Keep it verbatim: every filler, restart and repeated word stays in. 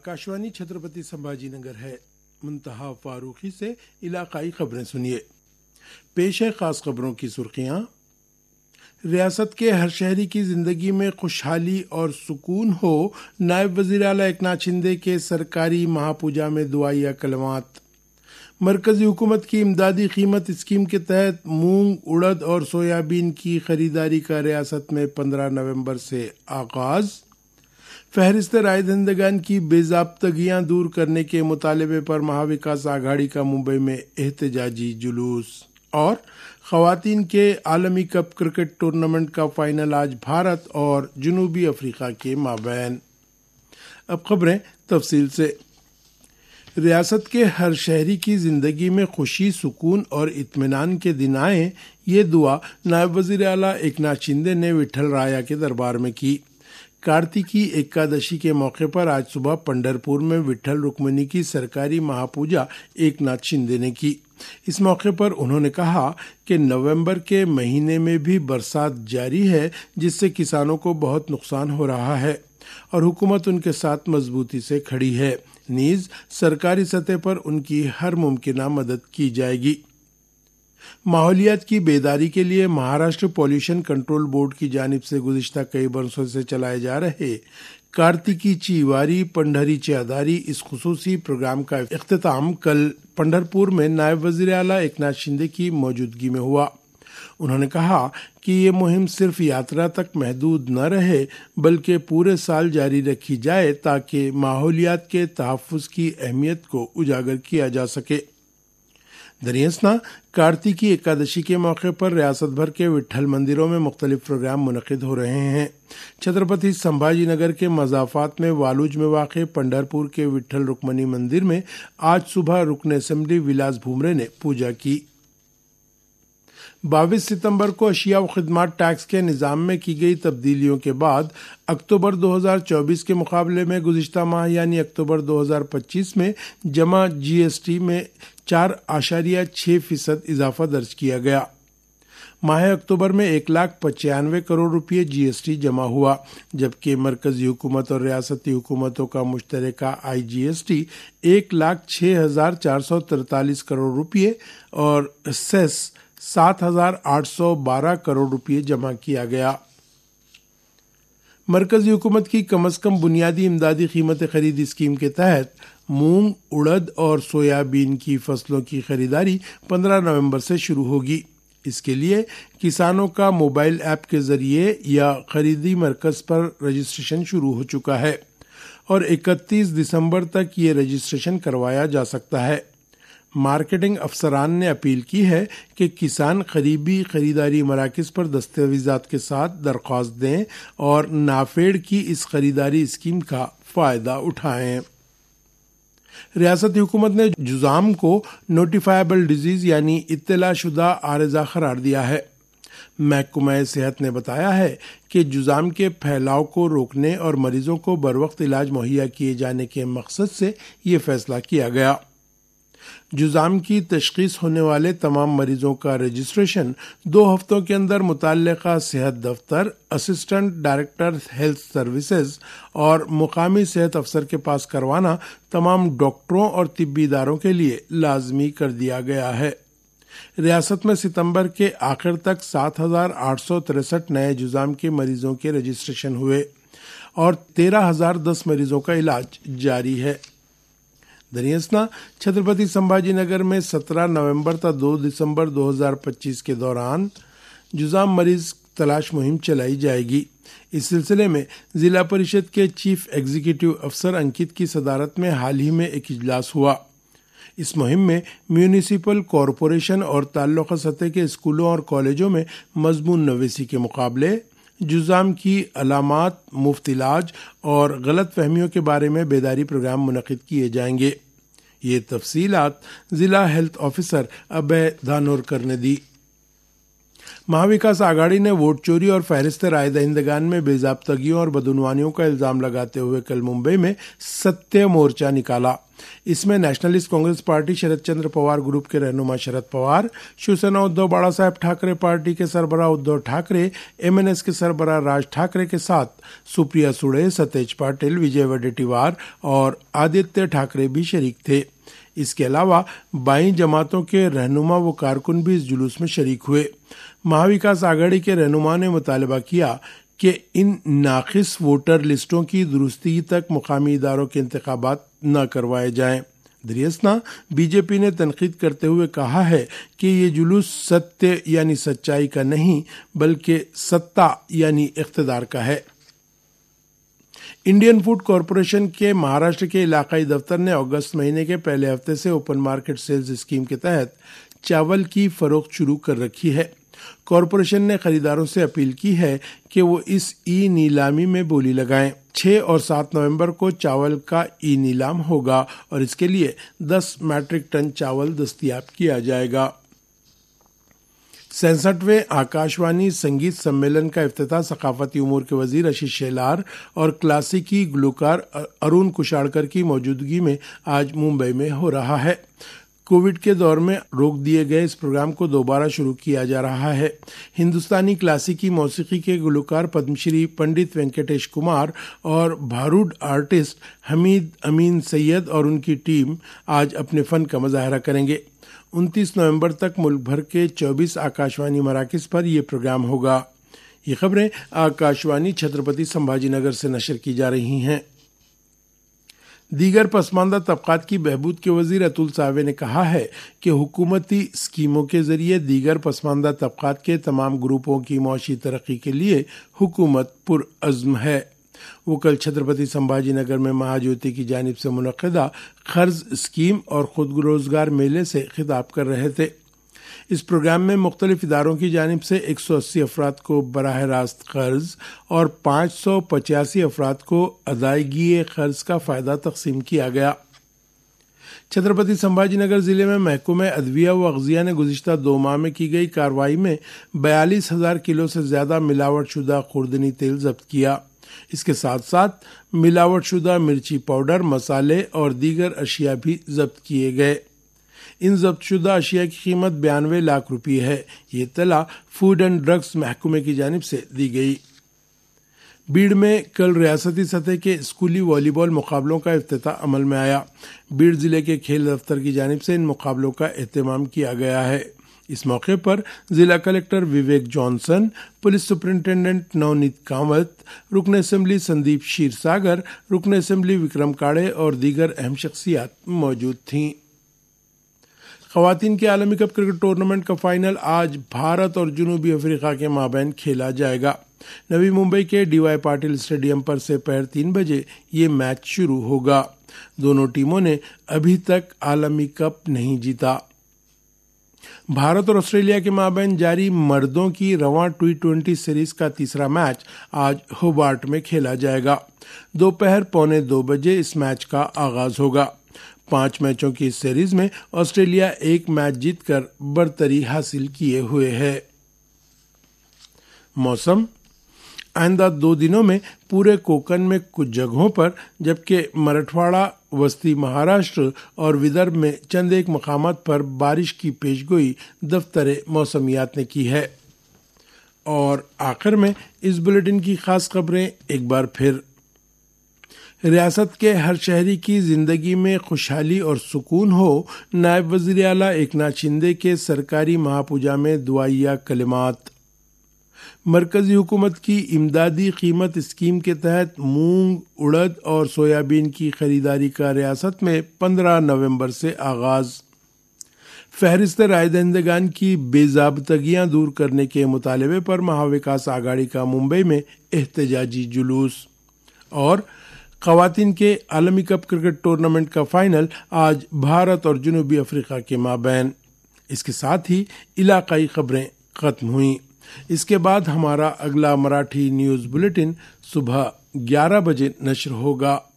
आकाशवाणी छत्रपति संभाजी नगर है। मुंतहा फारूकी से इलाकाई खबरें सुनिए। पेश है खास खबरों की सुर्खियां। रियासत के हर शहरी की जिंदगी में खुशहाली और सुकून हो, नायब वजीर आला एकनाथ शिंदे के सरकारी महापूजा में दुआया कलमात। मरकजी हुकूमत की इमदादी कीमत स्कीम के तहत मूंग, उड़द और सोयाबीन की खरीदारी का रियासत में पंद्रह नवंबर से आगाज। फहरिस्त राय दहिंदगान की बेजाब्तगियां दूर करने के मुतालबे पर महाविकास आघाड़ी का मुंबई में एहतजाजी जुलूस। और खवातीन के आलमी कप क्रिकेट टूर्नामेंट का फाइनल आज भारत और जनूबी अफ्रीका के माबैन। अब खबरें तफसील से। रियासत के हर शहरी की जिंदगी में खुशी, सुकून और इत्मीनान के दिन आए, ये दुआ नायब वजीर आला एकनाथ शिंदे ने विठल राया के दरबार में की। कार्तिकी एकादशी के मौके पर आज सुबह पंढरपुर में विठल रुक्मिणी की सरकारी महापूजा एकनाथ शिंदे ने की। इस मौके पर उन्होंने कहा कि नवंबर के महीने में भी बरसात जारी है, जिससे किसानों को बहुत नुकसान हो रहा है और हुकूमत उनके साथ मजबूती से खड़ी है। नीज सरकारी सतह पर उनकी हर मुमकिना मदद की जाएगी। माहौलियात की बेदारी के लिए महाराष्ट्र पॉल्यूशन कंट्रोल बोर्ड की जानिब से गुज़िश्ता कई बरसों से चलाए जा रहे कार्तिकी चीवारी पंढरी चादारी इस खुसूसी प्रोग्राम का इख्तिताम कल पंढरपुर में नायब वजीर आला एकनाथ शिंदे की मौजूदगी में हुआ। उन्होंने कहा कि ये मुहिम सिर्फ यात्रा तक महदूद न रहे, बल्कि पूरे साल जारी रखी जाए ताकि माहौलियात के तहफ़्फ़ुज़ की अहमियत को उजागर किया जा सके। दरियासना कार्तिकी एकादशी के मौके पर रियासत भर के विठल मंदिरों में मुख्तलिफ प्रोग्राम मुनक़िद हो रहे हैं। छत्रपति संभाजी नगर के मज़ाफ़ात में वालूज में वाक़े पंढरपुर के विठल रुक्मिणी मंदिर में आज सुबह रुकन असेंबली विलास भूमरे ने पूजा की। बाईस सितंबर को अशिया व खिदमात टैक्स के निज़ाम में की गई तब्दीलियों के बाद अक्टूबर दो हज़ार चौबीस के मुकाबले में गुज़िश्ता माह यानी अक्टूबर दो हज़ार पच्चीस में जमा जीएसटी में चार आशारिया छह फीसद इजाफा दर्ज किया गया। माह अक्टूबर में एक लाख पचानवे करोड़ रुपये जीएसटी जमा हुआ, जबकि मरकजी हुकूमत और रियासती हुकूमतों का मुश्तरका आईजीएसटी एक लाख छह हजार चार सौ तरतालीस करोड़ रुपये और सेस सात हजार आठ सौ बारह करोड़ रुपये जमा किया गया। मरकजी हुकूमत की कम अज कम बुनियादी इमदादी कीमत खरीद स्कीम के तहत मूंग, उड़द और सोयाबीन की फसलों की खरीदारी पंद्रह नवंबर से शुरू होगी। इसके लिए किसानों का मोबाइल ऐप के जरिए या खरीदी मरकज पर रजिस्ट्रेशन शुरू हो चुका है और इकतीस दिसंबर तक ये रजिस्ट्रेशन करवाया जा सकता है। मार्केटिंग अफसरान ने अपील की है कि किसान करीबी खरीदारी मराकज़ पर दस्तावेजात के साथ दरख्वास्त दें और नाफेड की इस खरीदारी स्कीम का फ़ायदा उठाएं। रियासती हुकूमत ने जुज़ाम को नोटिफाइबल डिजीज़ यानी इत्तला शुदा आरज़ा करार दिया है। महकमा सेहत ने बताया है कि जुज़ाम के फैलाव को रोकने और मरीजों को बरवक्त इलाज मुहैया किए जाने के मकसद से ये फैसला किया गया। जुज़ाम की तशख़ीस होने वाले तमाम मरीजों का रजिस्ट्रेशन दो हफ्तों के अंदर मुतल्लिका सेहत दफ्तर, असिस्टेंट डायरेक्टर हेल्थ सर्विसेज और मुकामी सेहत अफसर के पास करवाना तमाम डॉक्टरों और तिब्बी इदारों के लिए लाजमी कर दिया गया है। रियासत में सितंबर के आखिर तक सात हजार आठ सौ तिरसठ नए जुज़ाम के मरीजों के रजिस्ट्रेशन हुए और तेरह हजार दस मरीजों का इलाज जारी है। दरियासना छत्रपति संभाजी नगर में सत्रह नवंबर तक दो दिसंबर दो हज़ार पच्चीस के दौरान जुज़ाम मरीज तलाश मुहिम चलाई जाएगी। इस सिलसिले में जिला परिषद के चीफ एग्जीक्यूटिव अफसर अंकित की सदारत में हाल ही में एक इजलास हुआ। इस मुहिम में म्यूनिसिपल कॉरपोरेशन और ताल्लुक़ा सतह के स्कूलों और कॉलेजों में मजमून नवीसी के मुकाबले, जुज़ाम की अलामात, मुफ्त इलाज और गलत फहमियों के बारे में बेदारी प्रोग्राम मुनक़िद किए जाएंगे। ये तफसीलात जिला हेल्थ ऑफिसर अभय धानोरकर ने दी। महाविकास आघाड़ी ने वोट चोरी और फहरिस्त राय दहिंदगान में बेजाब्तगियों और बदउनवानियों का इल्जाम लगाते हुए कल मुंबई में सत्य मोर्चा निकाला। इसमें Nationalist Congress Party Sharad Chandra Pawar group के रहनुमा शरद पवार, शिवसेना उद्धव बाला साहेब ठाकरे पार्टी के सरबराह उद्धव ठाकरे, एमएनएस के सरबराह राज ठाकरे के साथ सुप्रिया सुळे, सतेज पाटिल, विजय वडेट्टीवार और आदित्य ठाकरे भी शरीक थे। इसके अलावा बाईं जमातों के रहनुमा व कारकुन भी इस जुलूस में शरीक हुए। महाविकास आघाड़ी के रहनुमा ने मुतालबा किया कि इन नाकिस वोटर लिस्टों की दुरुस्ती तक मुकामी इदारों के इंतखाबात न करवाए जाएं। दरियासना बीजेपी ने तनकीद करते हुए कहा है कि ये जुलूस सत्य यानी सच्चाई का नहीं बल्कि सत्ता यानी इख्तिदार का है। इंडियन फूड कॉरपोरेशन के महाराष्ट्र के इलाकाई दफ्तर ने अगस्त महीने के पहले हफ्ते से ओपन मार्केट सेल्स स्कीम के तहत चावल की फरोख्त शुरू कर रखी है। कॉरपोरेशन ने खरीदारों से अपील की है कि वो इस ई नीलामी में बोली लगाएं। छह और सात नवंबर को चावल का ई नीलाम होगा और इसके लिए दस मैट्रिक टन चावल दस्तयाब किया जाएगा। सैंसठवें आकाशवाणी संगीत सम्मेलन का इफ्तिताह सकाफती उमूर के वजीर आशीष शेलार और क्लासिकी गुलकार अरुण कुशाड़कर की मौजूदगी में आज मुंबई में हो रहा है। कोविड के दौर में रोक दिए गए इस प्रोग्राम को दोबारा शुरू किया जा रहा है। हिंदुस्तानी क्लासिकी मौसीकी के गुलकार पद्मश्री पंडित वेंकटेश कुमार और भारूड आर्टिस्ट हमीद अमीन सैयद और उनकी टीम आज अपने फन का मुजाहरा करेंगे। उनतीस नवंबर तक मुल्क भर के चौबीस आकाशवाणी मराकिज़ पर यह प्रोग्राम होगा। ये खबरें आकाशवाणी छत्रपति संभाजीनगर से नशर की जा रही हैं। दीगर पसमानदा तबकात की बहबूद के वजीर अतुल सावे ने कहा है कि हुकूमती स्कीमों के जरिए दीगर पसमानदा तबकात के तमाम ग्रुपों की मौशी तरक्की के लिए हुकूमत पुरअज़्म है। वो कल छत्रपति संभाजीनगर में महाज्योति की जानिब से मुनक्किदा कर्ज स्कीम और खुद रोजगार मेले से खिताब कर रहे थे। इस प्रोग्राम में मुख्तलिफ इदारों की जानिब से एक सौ अस्सी अफराद को बराह रास्त कर्ज और पाँच सौ पचासी अफराद को अदायगी कर्ज का फ़ायदा तकसीम किया गया। छत्रपति संभाजीनगर जिले में महकमे अदविया व अग़ज़िया ने गुज़िश्ता दो माह में की गई कार्रवाई में बयालीस हजार किलो से ज़्यादा मिलावट शुदा खुर्दनी तेल जब्त किया। इसके साथ साथ मिलावट शुदा मिर्ची पाउडर, मसाले और दीगर अशिया भी जब्त किए गए। इन जब्तशुदा अशिया की कीमत बयानवे लाख रुपये है। ये तला फूड एंड ड्रग्स महकमे की जानिब से दी गई। बीड़ में कल रियासती सतह के स्कूली वॉलीबॉल मुकाबलों का इफ्तिताह अमल में आया। बीड़ जिले के खेल दफ्तर की जानिब से इन मुकाबलों का एहतमाम किया गया है। इस मौके पर जिला collector Vivek Johnson, police superintendent Navneet Kamat, रुकन असेंबली संदीप क्षीरसागर, रुकन असेंबली विक्रम काड़े और दीगर अहम शख्सियात मौजूद थीं। ख़वातीन के आलमी कप क्रिकेट टूर्नामेंट का फाइनल आज भारत और जनूबी अफ्रीका के माबैन खेला जाएगा। नवी मुंबई के डीवाई पाटिल स्टेडियम पर से पहर तीन बजे ये मैच शुरू होगा। दोनों टीमों ने अभी तक आलमी कप नहीं जीता। भारत और ऑस्ट्रेलिया के माबैन जारी मर्दों की रवां टी ट्वेंटी सीरीज का तीसरा मैच आज होबार्ट में खेला जाएगा। दोपहर पौने दो बजे इस मैच का आगाज होगा। पांच मैचों की इस सीरीज में ऑस्ट्रेलिया एक मैच जीतकर बरतरी हासिल किए हुए है। मौसम आइंदा दो दिनों में पूरे कोकन में कुछ जगहों पर, जबकि मराठवाड़ा, वस्ती महाराष्ट्र और विदर्भ में चंद एक मकामात पर बारिश की पेशगोई दफ्तर मौसमियात ने की है। और आखिर में इस बुलेटिन की खास खबरें एक बार फिर। रियासत के हर शहरी की जिंदगी में खुशहाली और सुकून हो, नायब वज़ीर आला एकनाथ शिंदे के सरकारी महापूजा में दुआइया कलिमात। मरकजी हुकूमत की इमदादी कीमत स्कीम के तहत मूंग, उड़द और सोयाबीन की खरीदारी का रियासत में पंद्रह नवंबर से आगाज। फहरिस्त राय दहिंदगान की बेज़ाब्तगियां दूर करने के मुतालबे पर महाविकास आघाड़ी का मुंबई में एहतजाजी जुलूस। और ख़वातीन के आलमी कप क्रिकेट टूर्नामेंट का फाइनल आज भारत और जनूबी अफ्रीका के माबैन। इसके साथ ही इलाकाई खबरें खत्म हुई। इसके बाद हमारा अगला मराठी न्यूज़ बुलेटिन सुबह ग्यारह बजे नश्र होगा।